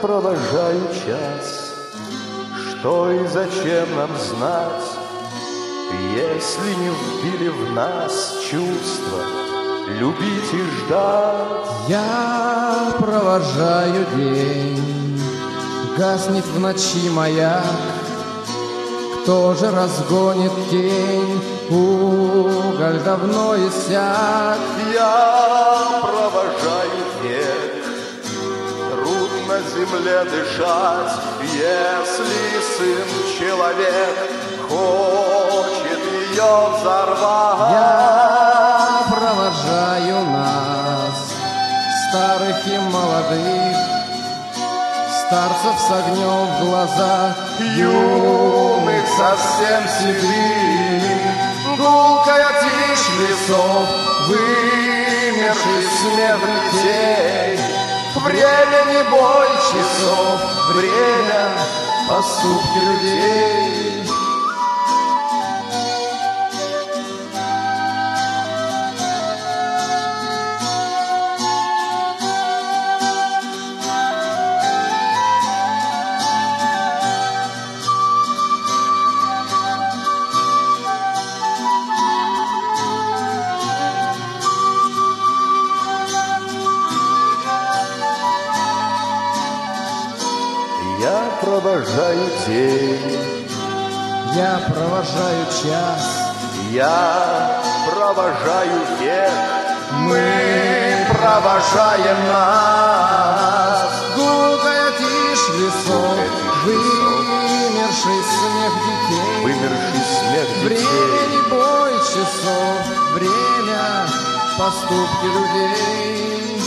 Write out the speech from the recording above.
провожаю час. Что и зачем нам знать, если не вбили в нас чувства любить и ждать? Я провожаю день, гаснет в ночи маяк. Кто же разгонит тень? Уголь давно иссяк. Я провожаю век, трудно земле дышать, если сын человек хочет ее взорвать. Я провожаю нас, старых и молодых, старцев с огнем в глазах, юных совсем седых. Гулкая тишь лесов, вымерший смех детей. Время не бой часов, время поступки людей. Я провожаю день, я провожаю час, я провожаю век, мы провожаем нас. гулкая тишь лесов, вымерший смех детей. Вымерший смех детей. Время не бой часов, время поступки людей.